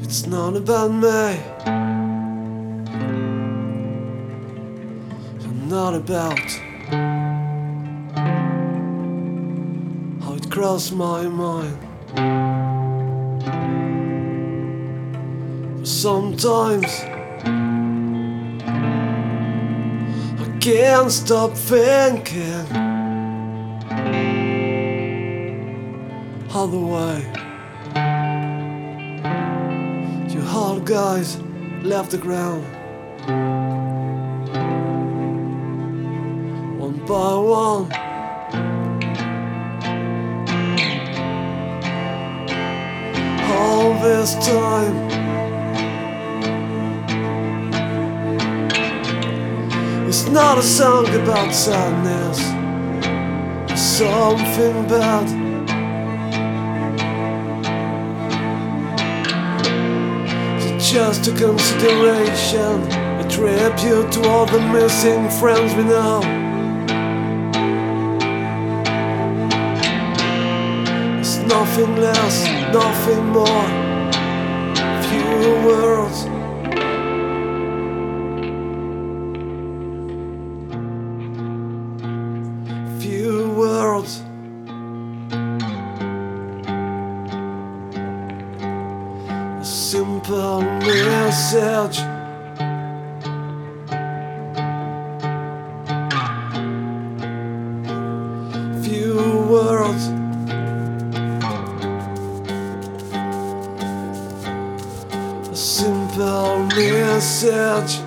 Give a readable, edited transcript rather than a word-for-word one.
It's not about me, and not about how it crossed my mind. But sometimes I can't stop thinking all the way you hard guys left the ground. One by one, all this time it's not a song about sadness, it's something bad. Just a consideration, a tribute to all the missing friends we know. It's nothing less, nothing more. Few words, few words. A simple message, few words. A simple message.